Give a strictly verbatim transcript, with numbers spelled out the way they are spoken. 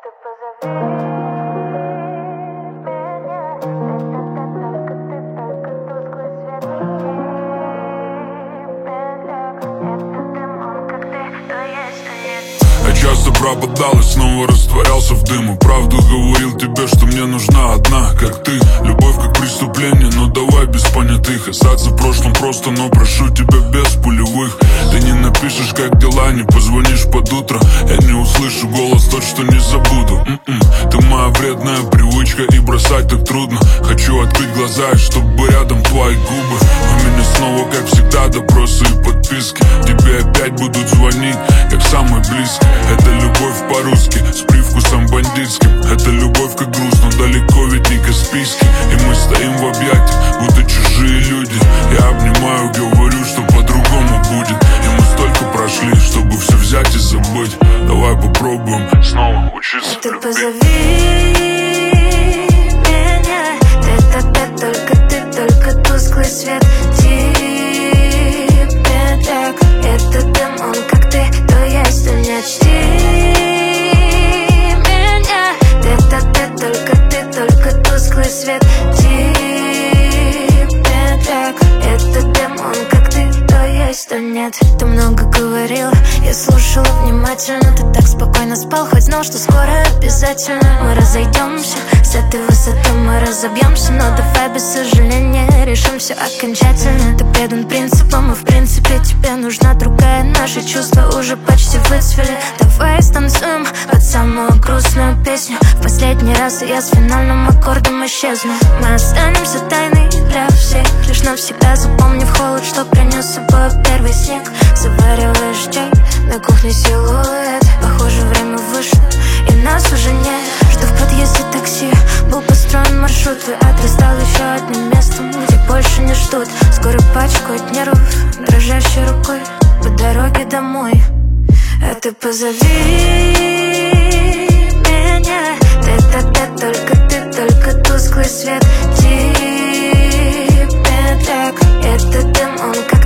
ты позови меня, только ты, только тусклый свет. Это дым, он как ты, то есть, то нет. Я часто пропадал и снова растворялся в дыму. Правду говорил тебе, что мне нужна одна, как ты. Любовь как преступление, но давай без понятых. Остаться в прошлом просто, но прошу тебя без пулевых. Ты не напишешь, как дела, не позвонишь под утро. Я не услышу голос, тот, что не забуду. М-м. Ты моя вредная привычка, и бросать так трудно. Хочу открыть глаза, и чтобы рядом твои губы. У меня снова, как всегда, допросы и подписки. Тебе опять будут звонить, как самый близкий. Это любовь по-русски, с привкусом бандитским. Это любовь как груз, но далеко ведь не Каспийский. И мы стоим в объятиях, будто чужие люди. Я обнимаю, говорю, что по-другому будет. И мы столько прошли, чтобы все взять и забыть. Давай попробуем снова учиться Ты любить. позови меня, ты, ты, только ты, только тусклый свет. Тебе так, это дым, он как ты, то есть, то нет. Жди меня, ты, ты, ты, только ты, только тусклый свет. Тебе так, это дым, он как ты, то есть, то нет. Ты много говорил, я слушала внимательно. Ты так спокойно спал, хоть знал, что скоро обязательно мы разойдемся. С этой высоты мы разобьемся, но давай без сожаления решим все окончательно. Ты предан принципам, и в принципе тебе нужна другая. Наши чувства уже почти выцвели. Давай станцуем под самую грустную песню. В последний раз я с финальным аккордом исчезну. Мы останемся тайной для всех, лишь навсегда запомнив холод, что принес с собой первый снег. Завариваешь чай, на кухне силуэт. Похоже, время вышло, и нас уже нет. Что в подъезде такси был построен маршрут. Твой адрес стал еще одним местом, где больше не ждут. Скоро пачку от нервов, дрожащей рукой по дороге домой. А ты позови меня, ты, ты, ты, только ты, только тусклый свет. Тебе так, это дым, он как